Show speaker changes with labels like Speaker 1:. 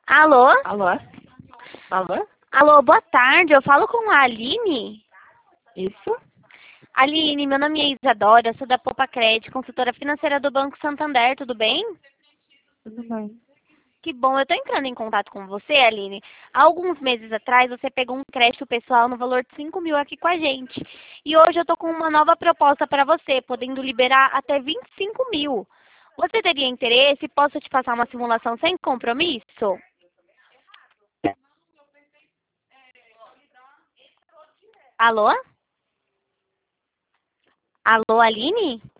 Speaker 1: Alô?
Speaker 2: Alô? Alô?
Speaker 1: Alô, boa tarde. Eu falo com a Aline?
Speaker 2: Isso?
Speaker 1: Aline, meu nome é Isadora, eu sou da Poupa Crédito, consultora financeira do Banco Santander, tudo bem?
Speaker 2: Tudo bem.
Speaker 1: Que bom, eu estou entrando em contato com você, Aline. Há alguns meses atrás, você pegou um crédito pessoal no valor de 5 mil aqui com a gente. E hoje eu estou com uma nova proposta para você, podendo liberar até 25 mil. Você teria interesse? Posso te passar uma simulação sem compromisso? Alô? Alô, Aline?